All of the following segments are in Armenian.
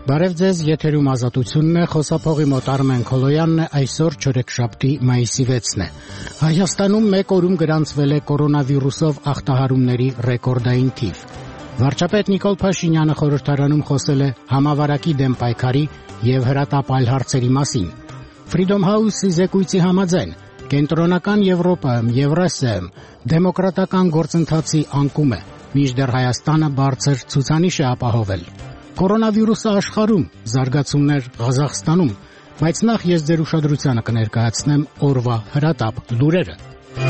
Բարև ձեզ, եթերում ազատությունն է, խոսափողի մոտ Արմեն Քոլոյանն է, այսօր չորեքշաբթի մայիսի 6-ն է։ Հայաստանում մեկ օրում գրանցվել է կորոնավիրուսով ախտահարումների ռեկորդային թիվ։ Վարչապետ Նիկոլ Փաշինյանը խորհրդարանում խոսել է համավարակի դեմ պայքարի եւ հրատապ այլ հարցերի մասին։ Freedom House-ի զեկույցի համաձայն Կենտրոնական Եվրոպայում, Եվրասիայում դեմոկրատական գործընթացի անկում է, մինչդեռ Հայաստանը բարձր ցուցանիշ է ապահովել։ Կորոնավիրուսը աշխարհում, զարգացումներ Ղազախստանում, բայց նախ ես ձեր ուշադրությանը կներկայացնեմ օրվա հրատապ լուրերը։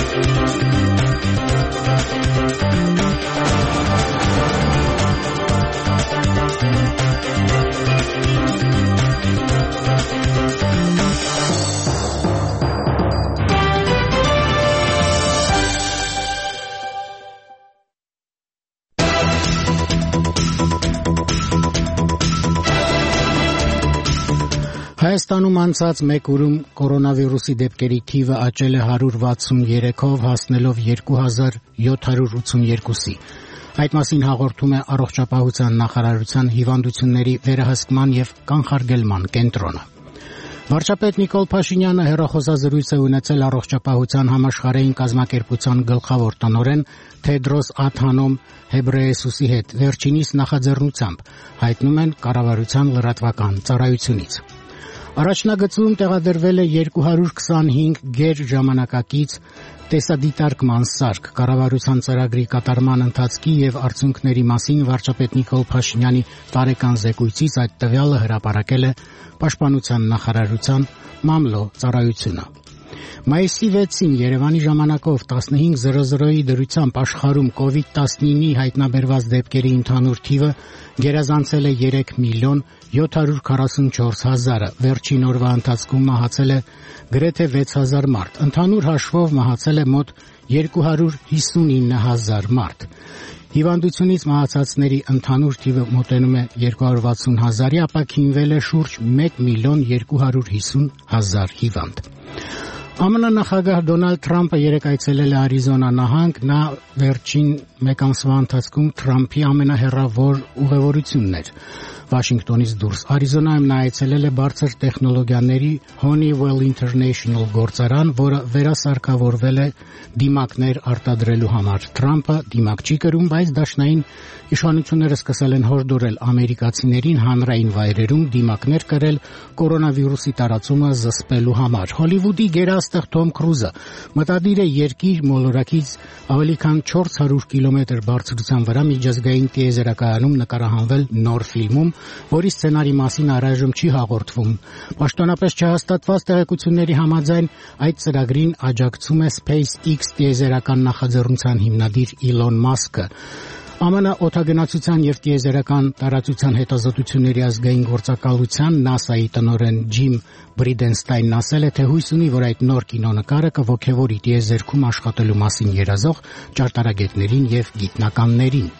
Հայաստանում անցած մեկ օրում կորոնավիրուսի դեպքերի թիվը աճել է 163-ով, հասնելով 2782-ի։ Այդ մասին հաղորդում է Առողջապահության նախարարության հիվանդությունների վերահսկման եւ կանխարգելման կենտրոնը։ Վարչապետ Նիկոլ Փաշինյանը հեռախոսազրույց է ունեցել Առողջապահության համաշխարհային կազմակերպության գլխավոր տնօրեն Թեդրոս Ադհանոմ Ղեբրեյեսուսի հետ, վերջինիս նախաձեռնությամբ, հայտնում են կառավարության լրատվական ծառայությունից։ Առաջնագծում տեղադրվել է 225 գերժամանակակից տեսադիտարկման սարք։ Կառավարության ծրագրի կատարման ընթացքի եւ արդյունքների մասին վարչապետ Նիկոլ Փաշինյանի տարեկան զեկույցից այդ տվյալը հրապարակել է Պաշտպանության նախարարության մամլո ծառայությունը։ Մայիսի 6-ին Երևանի ժամանակով 15:00-ի դրությամբ աշխարհում COVID-19-ի հայտնաբերված դեպքերի ընդհանուր թիվը գերազանցել է 3,744,000-ը։ Վերջին օրվա ընթացքում մահացել է գրեթե 6,000 մարդ։ Ընդհանուր հաշվով մահացել է մոտ 259,000 մարդ։ Հիվանդությունից մահացածների ընդհանուր թիվը մոտենում է 260,000-ի, ապաքինվել է շուրջ 1,250,000 հիվանդ։ ԱՄՆ նախագահ Դոնալդ Թրամփը երեկ այցելել է Արիզոնա նահանգ, նա վերջին մեկ ամսվա ընթացքում Թրամփի ամենահեռավոր ուղևորությունն էր Վաշինգտոնից դուրս։ Արիզոնայում նա այցելել է բարձր տեխնոլոգիաների Honeywell International գործարան, որը վերասարքավորվել է դիմակներ արտադրելու համար։ Թրամփը դիմակ չի կրում, բայց դաշնային իշխանությունները սկսել են հորդորել ամերիկացիներին հանրային վայրերում դիմակներ կրել կորոնավիրուսի տարածումը զսպելու համար։ Հոլիվուդի գերաստղ Թոմ Քրուզը մտադիր է երկիր մոլորակից ավելի քան 400 կիլոմետր բարձրության վրա միջազգային տիեզերակայանում նկարահանվել նոր ֆիլմում, որի սցենարի մասին առայժմ չի հաղորդվում։ Պաշտոնապես չհաստատված տեղեկությունների համաձայն այդ ծրագրին աջակցում է SpaceX տիեզերական նախաձեռնության հիմնադիր Իլոն Մասկը։ ԱՄՆ օդագնացության եւ տիեզերական տարածության հետազոտությունների ազգային գործակալության NASA-ի տնօրեն Ջիմ Բրիդենստայնն ասել է, թե հույս ունի, որ այդ նոր կինոնկարը կողքեվորի տիեզերքում աշխատելու մասին երազող ճարտարագետներին եւ գիտնականներին։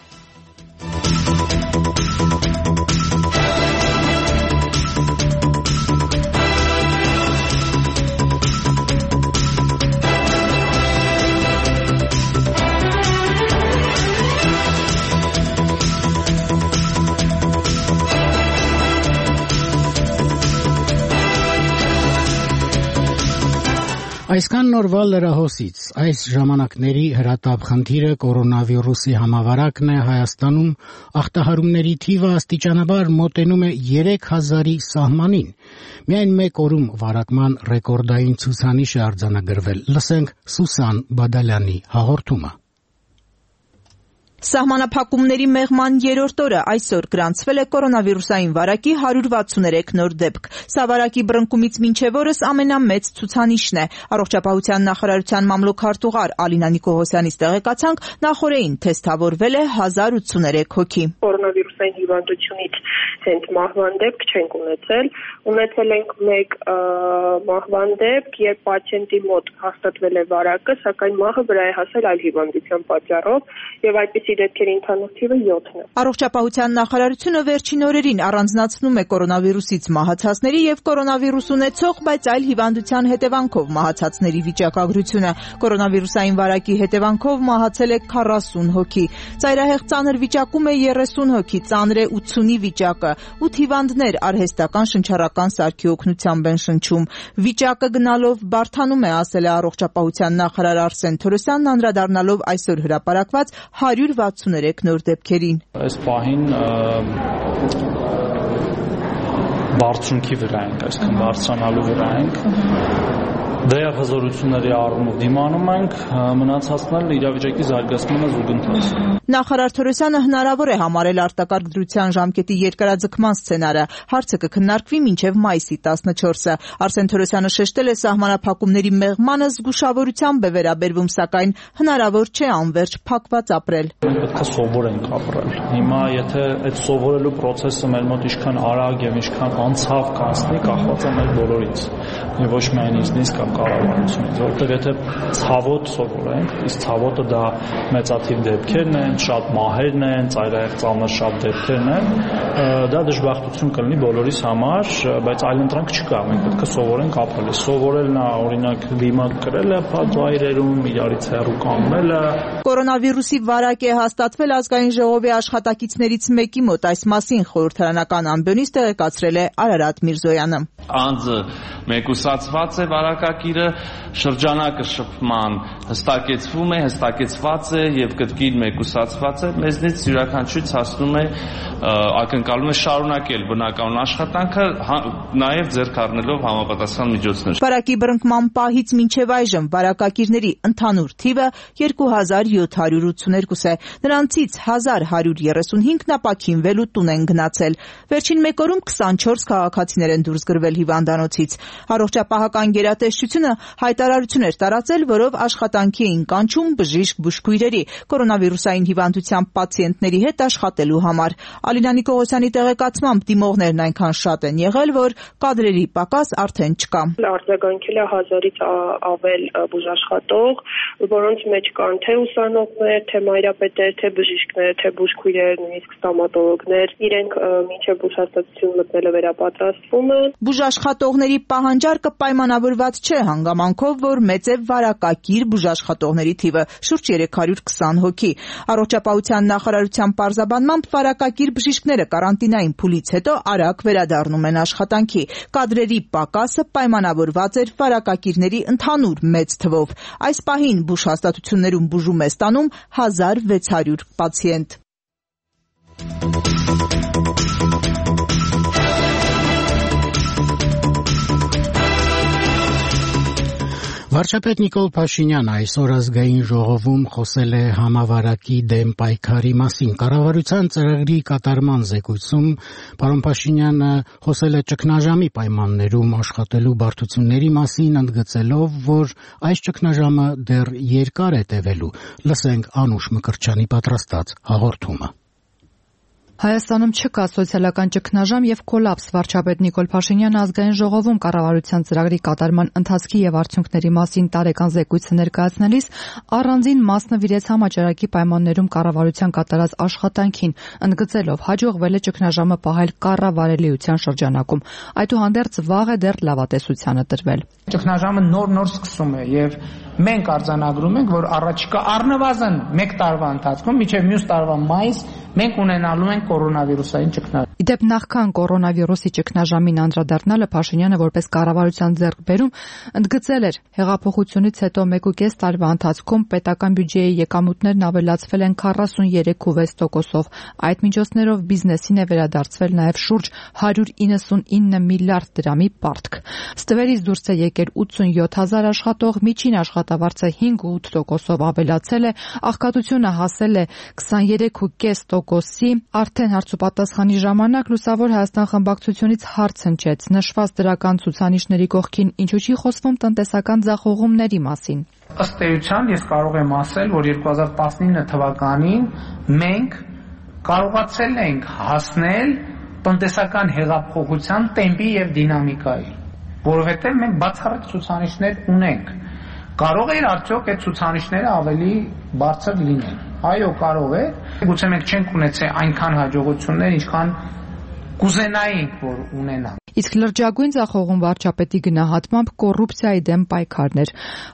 Այսքան նորվա լրահոսից։ Այս ժամանակների հրատապ խնդիրը կորոնավիրուսի համավարակն է։ Հայաստանում ախտահարումների թիվը աստիճանաբար մոտենում է 3,000-ի սահմանին։ Միայն մեկ օրում վարակման ռեկորդային ցուցանիշ է արձանագրվել։ Լսենք Սուսան Բադալյանի հաղորդումը։ Սահմանափակումների մեղման երրորդ օրը այսօր գրանցվել է կորոնավիրուսային վարակի 163 նոր դեպք։ Սա վարակի բռնկումից մինչև օրս ամենամեծ ցուցանիշն է։ Առողջապահության նախարարության մամլոքարտուղար Ալինա Նիկողոսյանից տեղեկացանք, նախօրեին թեստավորվել է 1083 հոգի։ Կորոնավիրուսային հիվանդությունից հենց մահվան դեպք չենք ունեցել։ Ունեցել ենք մեկ մահվան դեպք, երբ պացիենտի մոտ հաստատվել է վարակը, սակայն մահը վրա է հասել այլ հիվանդության պատճառով, եւ այդպիսի վիրուսի դեպքերի ընդհանուր թիվը 7-ն է։ Առողջապահության նախարարությունը վերջին օրերին առանձնացնում է կորոնավիրուսից մահացածների եւ կորոնավիրուս ունեցող, բայց այլ հիվանդության հետևանքով մահացածների վիճակագրությունը։ Կորոնավիրուսային վարակի հետևանքով մահացել է 40 հոգի։ Ծայրահեղ ծանր վիճակում է 30 հոգի, ծանր է 80-ի վիճակը։ 8 հիվանդներ արհեստական շնչառական սարքի օգնությամբ են շնչում։ Վիճակը գնալով բարդանում է, ասել է առողջապահության նախարար Արսեն Թորոսյանն, անդրադառնալով այսօր հրապարակված 163 նոր դեպքերին։ Այս պահին բարձունքի վրա ենք, այսինքն բարձրանալու վրա ենք։ Դեռ հզորությունների առումով դիմանում ենք, մնացածն էլ իրավիճակի զարգացմանը զուգընթաց։ Նախարար Թորոսյանը հնարավոր է համարել արտակարգ դրության ժամկետի երկարաձգման սցենարը։ Հարցը կքննարկվի մինչև մայիսի 14-ը։ Արսեն Թորոսյանը շեշտել է սահմանափակումների մեղմանը զգուշավորությամբ է վերաբերվում, սակայն հնարավոր չէ անվերջ փակված ապրել։ Մենք պետք է սովորենք ապրել։ Հիմա եթե այդ սովորելու process-ը մեր մոտ ինչքան արագ եւ ինչքան անցավ կանցնի, կախված է մեր բոլորից։ Եվ ոչ միայն ինձնից կամ կառավարությունից, որովհետեւ եթե ցավոտ սովորենք, իսկ ցավոտը դա մեծաթիվ դեպքերն են, շատ մահերն են, ծայրահեղ ծանր շատ դեպքերն են, դա դժբախտություն կլինի բոլորիս համար, բայց այլընտրանք չկա, մենք պետք է սովորենք ապրել։ Սովորելն է, օրինակ, դիմակ կրելը բաց վայրերում, իրարից հեռու կանգնելը։ Կորոնավիրուսի վարակ է հաստատվել ազգային ժողովի աշխատակիցներից մեկի մոտ, այս մասին խորհրդարանական ամբիոնից տեղեկացրել է Արարատ Միրզոյանը։ Անձը մեկուսացված է վարակակիրը, շրջանակը շփման հստակեցված է եւ կրկին մեկուսացված է, մեզնից յուրաքանչյուրից հասնում է ակնկալում է շարունակել բնականon աշխատանքը, նաեւ ձեռք առնելով համապատասխան միջոցներ։ Վարակի բռնկման պահից մինչև այժմ վարակակիրների ընդհանուր թիվը 2782 է։ Նրանցից 1135-ն ապաքինվել ու տուն են գնացել։ Վերջին մեկ օրում 24 քաղաքացիներ են դուրս գրվել հիվանդանոցից։ Առողջապահական գերատեսչությունը հայտարարություն էր տարածել, որով աշխատանքի էին կանչում բժիշկ բուժքույրերի կորոնավիրուսային հիվանդությամբ պացիենտների հետ աշխատելու համար։ Ալինա Նիկողոսյանի տեղեկացմամբ դիմողներն այնքան շատ են եղել, որ կադրերի պակաս արդեն չկա։ Արձագանքել է 1000-ից ավել բուժաշխատող, որոնց մեջ կան թե ուսանողներ, թե մայրապետեր, թե բժիշկներ, թե բուժքույրեր, նույնիսկ ստոմատոլոգներ։ Իրենք մինչև բուժհաստատություն մտնելը վերապատրաստվում են։ Բուժաշխատողների պահանջարկը պայմանավորված չէ հանգամանքով, որ մեծ է վարակակիր բուժաշխատողների թիվը՝ շուրջ 320 հոգի։ Առողջապահության նախարարության պարզաբանմամբ վարակակիր բժիշկները կարանտինային փուլից հետո արագ վերադառնում են աշխատանքի։ Կադրերի պակասը պայմանավորված էր վարակակիրների ընդհանուր մեծ թվով։ Այս պահին բուժհաստատություններում բուժում է ստանում 1600 պացիենտ։ Վարչապետ Նիկոլ Փաշինյանը այսօր ազգային ժողովում խոսել է համավարակի դեմ պայքարի մասին։ Կառավարության ծրագրի կատարման զեկույցում պարոն Փաշինյանը խոսել է ճգնաժամի պայմաններում աշխատելու բարդությունների մասին, ընդգծելով, որ այս ճգնաժամը դեռ երկար է տևելու։ Լսենք Անուշ Մկրտչյանի պատրաստած հաղորդումը։ Հայաստանում չկա սոցիալական ճգնաժամ եւ կոլապս։ Վարչապետ Նիկոլ Փաշինյանը ազգային ժողովում կառավարության ծրագրի կատարման ընթացքի եւ արդյունքների մասին տարեկան զեկույցը ներկայացնելիս առանձին մաս նվիրեց համաճարակի պայմաններում կառավարության կատարած աշխատանքին, ընդգծելով հաջողվել է ճգնաժամը պահել կառավարելիության շրջանակում։ Այդուհանդերձ վաղ է դեռ լավատեսությանը տրվել։ Ճգնաժամը նոր սկսում է եւ մենք արձանագրում ենք, որ առաջիկա առնվազն 1 տարվա ընթացքում մինչեւ մյուս տարվա մայիս մենք ունենալու ենք կորոնավիրուսային ճգնաժամ։ Իդեպ նախքան կորոնավիրուսի ճգնաժամին անդրադառնալը Փաշինյանը որպես կառավարության ձեռքբերում ընդգծել էր հեղափոխությունից հետո 1.5 տարվա ընթացքում պետական բյուջեի եկամուտներն ավելացվել են 43.6%-ով։ Այդ միջոցներով բիզնեսին է վերադարձվել նաև շուրջ 199 միլիարդ դրամի պարտք։ Ստվերից դուրս է եկել 87,000 աշխատող, միջին աշխատավարձը 5.8%-ով ավելացել է, աղքատությունը հասել է 23.5%-ի, արդեն հարցուպատասխանի ժամանակ Լուսավոր Հայաստան խմբակցությունից հարց հնչեց նշված դրական ցուցանիշների կողքին ինչու չի խոսվում տնտեսական ձախողումների մասին։ Ըստ էության ես կարող եմ ասել, որ 2019 թվականին մենք կարողացել ենք հասնել տնտեսական հեղափոխության տեմպի եւ դինամիկայի, որովհետեւ մենք բացառիկ ցուցանիշներ ունենք։ Կարող է արդյոք այդ ցուցանիշները ավելի բարձր լինեն։ Այո, կարող է։ Գուցե մենք չենք ունեցել այնքան հաջողություններ, ինչքան կուզենայինք, որ ունենանք։ Իսկ լրջագույն ձախողում վարչապետի գնահատմամբ կոռուպցիայի դեմ պայքարներ։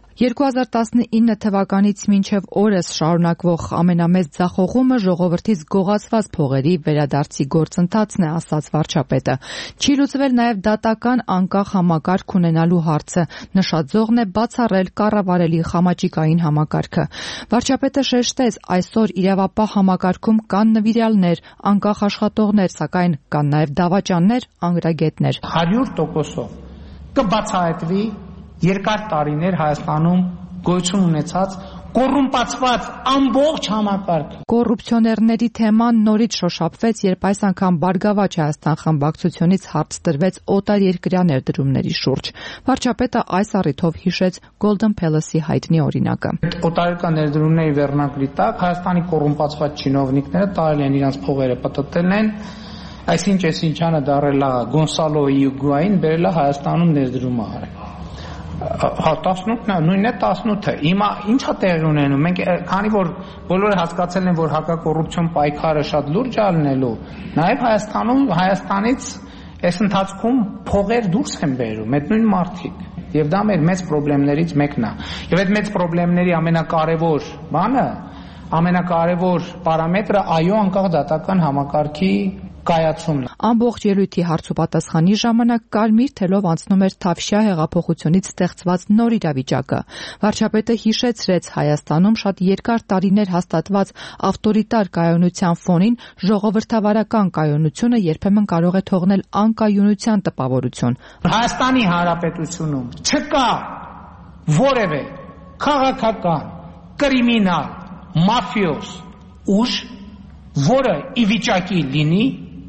2019 թվականից մինչև օրս շարունակվող ամենամեծ ձախողումը ժողովրդից գողացված փողերի վերադարձի գործընթացն է, ասաց վարչապետը։ Չի լուծվել նաև դատական անկախ համակարգ ունենալու հարցը, նշաձողն է բացառել կառավարելի խամաճիկային համակարգը։ Վարչապետը շեշտեց, այսօր իրավապահ համակարգում կան նվիրյալներ, անկախ աշխատողներ, սակայն կան նաև դավաճաններ, անգրագետներ։ 100% կբացահայտվի երկար տարիներ Հայաստանում գոյություն ունեցած կոռումպացված ամբողջ համակարգը։ Կոռուպցիոներների թեման նորից շոշափվեց, երբ այս անգամ Բարգավաճ Հայաստան խմբակցությունից հարց տրվեց օտարերկրյա ներդրումների շուրջ։ Վարչապետը այս առիթով հիշեց Golden Palace-ի հայտնի օրինակը։ Օտարերկրյա ներդրումների վերնակրի տակ Հայաստանի կոռումպացված չինովնիկները տարել են իրենց փողերը, պտտել են, այսինչանը դարել է Գոնսալո Իուգուային, բերել է Հայաստանում ներդրում արել։ Հա 18-ն է, նույնն է 18-ը։ Հիմա ի՞նչ է տեղի ունենում։ Մենք քանի որ բոլորը հասկացել են, որ հակակոռուպցիոն պայքարը շատ լուրջ է լինելու, նաև Հայաստանից այս ընթացքում փողեր դուրս են բերում, այդ նույն մարդիկ։ Եվ դա մեր մեծ խնդիրներից մեկն է։ Եվ այդ մեծ խնդիրների ամենակարևոր բանը, ամենակարևոր պարամետրը այո անկախ դատական համակարգի կայացումն է։ Ամբողջ ելույթի հարցուպատասխանի ժամանակ կարմիր թելով անցնում էր Թավշյա հեղափոխությունից ստեղծված նոր իրավիճակը։ Վարչապետը հիշեցրեց Հայաստանում շատ երկար տարիներ հաստատված ավտորիտար կայունության ֆոնին ժողովրդավարական կայունությունը երբեմն կարող է թողնել անկայունության տպավորություն։ Հայաստանի Հանրապետությունում չկա որևէ քաղաքական, կրիմինալ, մաֆիոզ ուժ, որը ի վիճակի լինի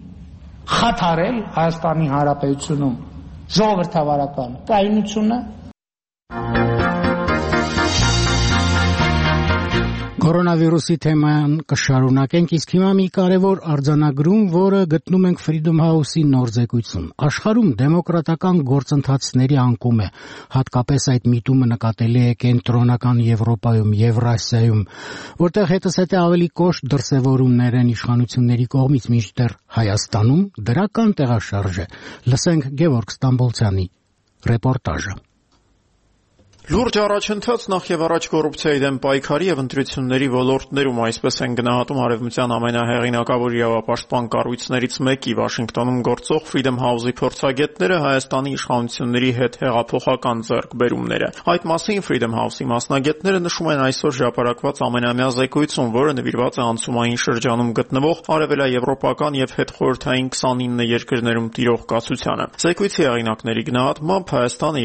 խաթարել Հայաստանի Հանրապետությունում ժողովրդավարական կայունությունը։ Կորոնավիրուսի թեման կշարունակենք, իսկ հիմա մի կարևոր արձանագրում, որը գտնում ենք Freedom House-ի նոր զեկույցում։ Աշխարհում դեմոկրատական գործընթացների անկում է, հատկապես այդ միտումը նկատելի է կենտրոնական Եվրոպայում, Եվրասիայում, որտեղ հետզհետե ավելի կոշտ դրսևորումներ են իշխանությունների կողմից, մինչդեռ Հայաստանում դրական տեղաշարժ է։ Լսենք Գևորգ Ստամբոլցյանի ռեպորտաժը։ Լուրջ առաջընթաց նախ եւ առաջ կոռուպցիայի դեմ պայքարի եւ ընտրությունների ոլորտներում, այսպես են գնահատում արևմտյան ամենահեղինակավոր իրավապաշտպան կառույցներից մեկի Վաշինգտոնում գործող Freedom House-ի փորձագետները Հայաստանի իշխանությունների հետ հեղափոխական ձեռքբերումները։ Այդ մասին Freedom House-ի մասնագետները նշում են այսօր հրապարակված ամենամյա զեկույցում, որը նվիրված է անցումային շրջանում գտնվող արևելաեվրոպական եւ հետխորհրդային 29 երկրներում տիրող կացությանը։ Զեկույցի հեղինակների գնահատմամբ Հայաստանը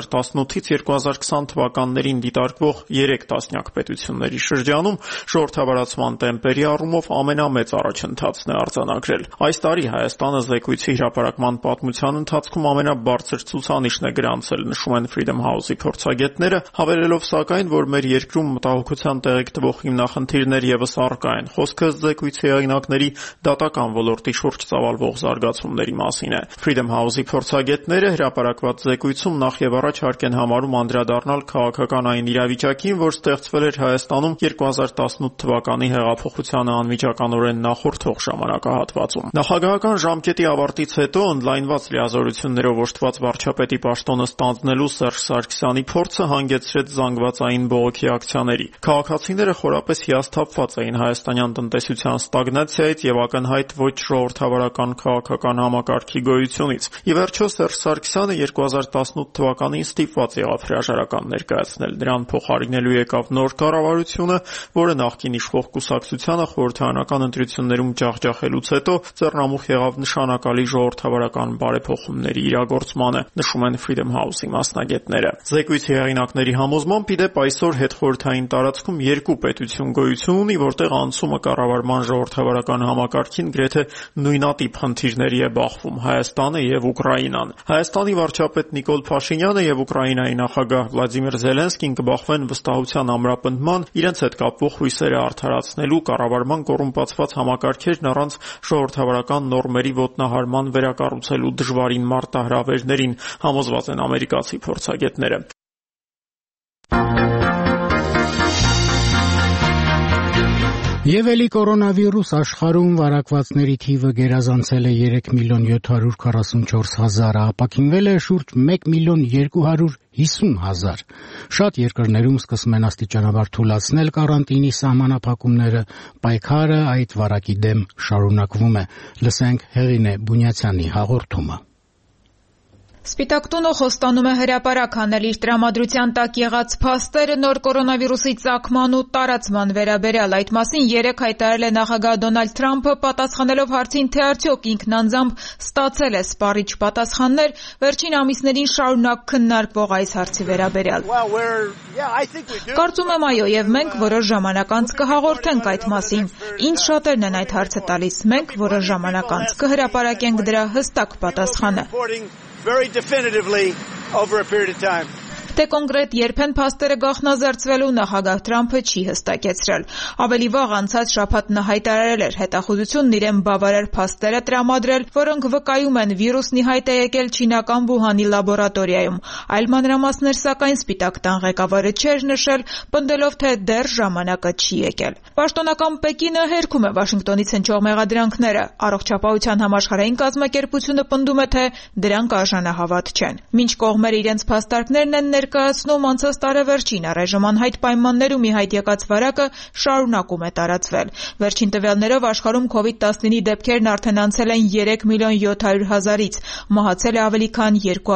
2018-ից 2020 թվականներին դիտարկվող 3 տասնյակ պետությունների շրջանում ժողովրդավարացման տեմպերի առումով ամենամեծ առաջընթացն է արձանագրել։ Այս տարի Հայաստանը զեկույցի հրապարակման պատմության ընթացքում ամենաբարձր ցուցանիշն է գրանցել, նշում են Freedom House-ի փորձագետները, հավելելով սակայն, որ մեր երկրում մտահոգության տեղիք տվող հիմնախնդիրներ եւս առկա են։ Խոսքը զեկույցի հեղինակների դատական ոլորտի շուրջ ծավալվող զարգացումների մասին է։ Freedom House-ի փորձագետները հրապարակված զեկույցում նախ եւ առաջ հարկ են համարում անդրադառնալ քաղաքական այն իրավիճակին, որ ստեղծվել էր Հայաստանում 2018 թվականի հեղափոխությանը անմիջականորեն նախորդող ժամանակահատվածում։ Նախագահական ժամկետի ավարտից հետո օնլայնված լիազորություններով օժտված վարչապետի պաշտոնը ստանձնելու Սերժ Սարգսյանի փորձը հանգեցրեց զանգվածային բողոքի ակցիաների։ Քաղաքացիները խորապես հիասթափված էին հայաստանյան տնտեսության ստագնացիայից եւ ակնհայտ ոչ ժողովրդավարական քաղաքական համակարգի գոյությունից։ Ի վերջո Սերժ Սարգսյանը 2018 թվականին ստիպված եղավ հրաժարական ներկայացնել։ Նրան փոխարինելու եկավ նոր կառավարությունը, որը նախկին իշխող կուսակցությանը խորհրդարանական ընտրություններում ջախջախելուց հետո ձեռնամուխ եղավ նշանակալի ժողովրդավարական բարեփոխումների իրագործմանը, նշում են Freedom House-ի մասնագետները։ Զեկույցի հեղինակների համոզմամբ, ի դեպ, այսօր հետխորհրդային տարածքում երկու պետություն գոյություն ունի, որտեղ անցումը կառավարման ժողովրդավարական համակարգին գրեթե նույնատիպ խնդիրների է բախվում Հայաստանը եւ Ուկրաինան։ Հայաստանի վարչապետ Նիկոլ Փաշինյանը եւ Ուկրաինայի նախագահ Վլադիմիր Զելենսկին կբախվեն վստահության ամրապնդման, իրենց հետ կապվող հույսերը արդարացնելու, կառավարման կոռումպացված համակարգերն առանց ժողովրդավարական նորմերի ոտնահարման վերակառուցելու դժվարին մարտահրավերներին, համոզված են ամերիկացի փորձագետները։ Եվ էլի կորոնավիրուս աշխարհում վարակվածների թիվը գերազանցել է 3.744.000-ը, ապաքինվել է շուրջ 1.250.000։ Շատ երկրներում սկսում են աստիճանաբար թուլացնել կարանտինի սահմանափակումները, պայքարը այդ վարակի դեմ շարունակվում է։ Լսենք Հեղինե Բունյացյանի հաղորդումը։ Սպիտակ տունը խոստանում է հրապարակ հանել իր տրամադրության տակ եղած փաստերը նոր կորոնավիրուսի ծագման ու տարածման վերաբերյալ։ Այդ մասին երեկ հայտարարել է նախագահ Դոնալդ Թրամփը, պատասխանելով հարցին, թե արդյոք ինքն անձամբ ստացել է սպառիչ պատասխաններ վերջին ամիսներին շարունակ քննարկվող այս հարցի վերաբերյալ։ Կարծում եմ այո, եւ մենք որոշ ժամանակ անց կհաղորդենք այդ մասին։ Ինձ շատերն են այդ հարցը տալիս։ Մենք որոշ ժամանակ անց կհրապարակենք դրա հստակ պատասխանը։ Very definitively over a period of time. Թե կոնկրետ երբ են փաստերը գաղտնազերծվելու նախագահ Թրամփը չի հստակեցրել։ Ավելի վաղ անցած շաբաթ նա հայտարարել էր հետախուզությունն իրեն բավարար փաստեր է տրամադրել, որոնք վկայում են վիրուսն ի հայտ է եկել չինական Վուհանի լաբորատորիայում։ Այլ մանրամասներ սակայն Սպիտակ տան ղեկավարը չէր նշել, պնդելով, թե դեռ ժամանակը չի եկել։ Պաշտոնական Պեկինը հերքում է Վաշինգտոնից հնչող մեղադրանքները։ Առողջապահության համաշխարհային կազմակերպությունը պնդում է, թե դրանք արժանահավատ չեն։ Մինչ կողմերը իրենց փաստարկներն են ներկայացնում, անցած տարեվերջին առայժմ անհայտ պայմաններում ի հայտ եկած վարակը շարունակում է տարածվել։ Վերջին տվյալներով աշխարհում COVID-19-ի դեպքերն արդեն անցել են 3.700.000-ից, մահացել է ավելի քան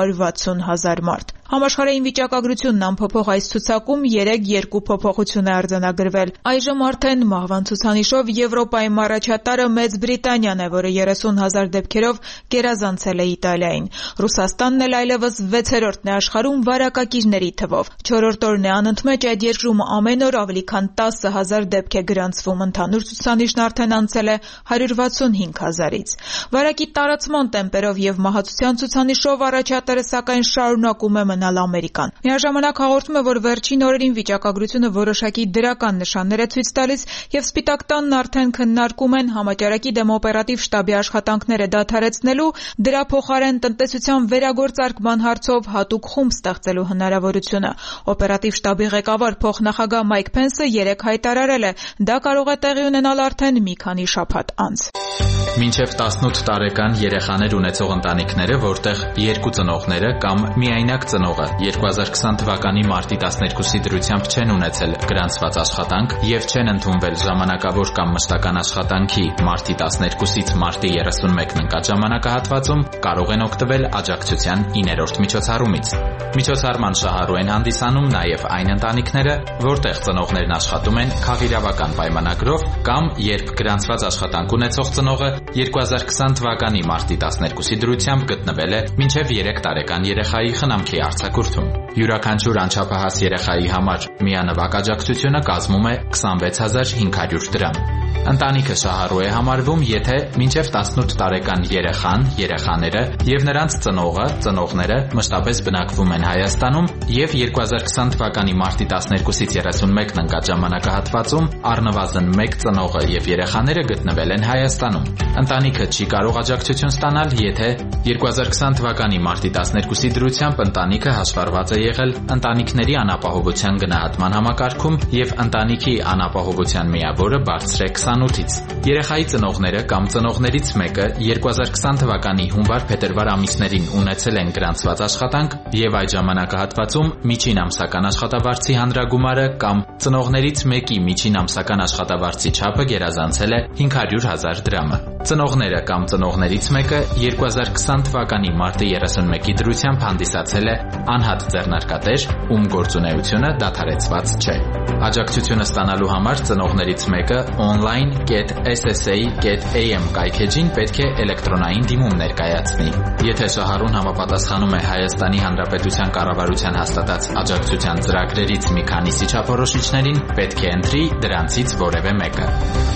260,000 մարդ։ Համաշխարհային վիճակագրությունն անփոփոխ այս ցուցակում 3 փոփոխություն է արձանագրվել։ Այժմ արդեն մահվան ցուցանիշով Եվրոպայում առաջատարը Մեծ Բրիտանիան է, որը 30,000 դեպքերով գերազանցել է Իտալիային։ Ռուսաստանն էլ այլևս 6-րդն է աշխարհում վարակակիրների թվով։ 4-րդ օրն է անընդմեջ այդ երկրում ամեն օր ավելի քան 10,000 դեպք է գրանցվում, ընդհանուր ցուցանիշն արդեն անցել է 165,000-ից։ Վարակի տարածման տեմպերով եւ մահացության ցուցանիշով առաջատարը սակայն շարունակում է մնալ Ամերիկան։ Միաժամանակ հաղորդում է, որ վերջին օրերին վիճակագրությունը որոշակի դրական նշաններ է ցույց տալիս եւ Սպիտակ տանն արդեն քննարկում են համաճարակի դեմ օպերատիվ շտաբի աշխատանքները դադարեցնելու, դրա փոխարեն տնտեսության վերագործարկման հարցով հատուկ խումբ ստեղծելու հնարավորությունը։ Օպերատիվ շտաբի ղեկավար փոխնախագահ Մայք Փենսը երեկ հայտարարել է, դա կարող է տեղի ունենալ արդեն մի քանի շաբաթ անց։ Մինչև 18 տարեկան երեխաներ ունեցող ընտանիքները, որտեղ երկու ծնողները կամ միայնակ ծնողը 2020 թվականի մարտի 12-ի դրությամբ չեն ունեցել գրանցված աշխատանք եւ չեն ընդունվել ժամանակավոր կամ մշտական աշխատանքի մարտի 12-ից մարտի 31-ն ընկած ժամանակահատվածում, կարող են օգտվել աջակցության 9-րդ միջոցառումից։ Միջոցառման շահառու են հանդիսանում նաև այն ընտանիքները, որտեղ ծնողներն աշխատում են քաղիրավական պայմանագրով կամ երբ գրանցված աշխատանք ունեցող ծնողը 2020 թվականի մարտի 12-ի դրությամբ գտնվել է մինչև 3 տարեկան երեխայի խնամքի արձակուրդում։ Յուրաքանչյուր անչափահաս երեխայի համար միանվագ աջակցությունը կազմում է 26,500 դրամ։ Ընտանիքը շահառու է համարվում, եթե մինչև 18 տարեկան երեխան, երեխաները եւ նրանց ծնողը, ծնողները մշտապես բնակվում են Հայաստանում եւ 2020 թվականի մարտի 12-ից 31-ն ընկած ժամանակահատվածում առնվազն 1 ծնողը եւ երեխաները գտնվել են Հայաստանում։ Ընտանիքը չի կարող աջակցություն ստանալ, եթե 2020 թվականի մարտի 12-ի դրությամբ ընտանիքը հաշվառված է եղել ընտանիքների անապահովության գնահատման համակարգում եւ ընտանիքի անապահովության միավորը բարձր է 28-ից։ Երեխայի ծնողները կամ ծնողներից մեկը 2020 թվականի հունվար-փետրվար ամիսներին ունեցել են գրանցված աշխատանք եւ այդ ժամանակահատվածում միջին ամսական աշխատավարձի հանրագումարը կամ ծնողներից մեկի միջին ամսական աշխատավարձի չափը գերազանցել է 500,000 դրամը։ Ծնողները կամ ծնողներից մեկը 2020 թվականի մարտի 31-ի դրությամբ հանդիսացել է անհատ ձեռնարկատեր, ում գործունեությունը դադարեցված չէ։ Աջակցությունը ստանալու համար ծնողներից մեկը online.ssa.am կայքեջին պետք է էլեկտրոնային դիմում ներկայացնի։ Եթե շահառուն համապատասխանում է Հայաստանի Հանրապետության կառավարության հաստատած աջակցության ծրագրերից մի քանիսի չափորոշիչներին, պետք է ընտրի դրանցից որևէ մեկը։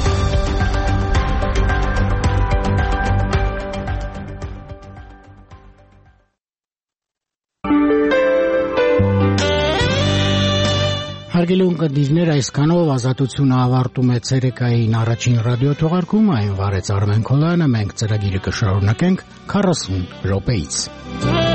Հարգելի ունկնդիրներ, այսքանով Ազատությունը ավարտում է ցերեկային առաջին ռադիոթողարկում, այն վարեց Արմեն Քոլյանը, մենք ծրագիրը կշարունակենք 40 րոպեից։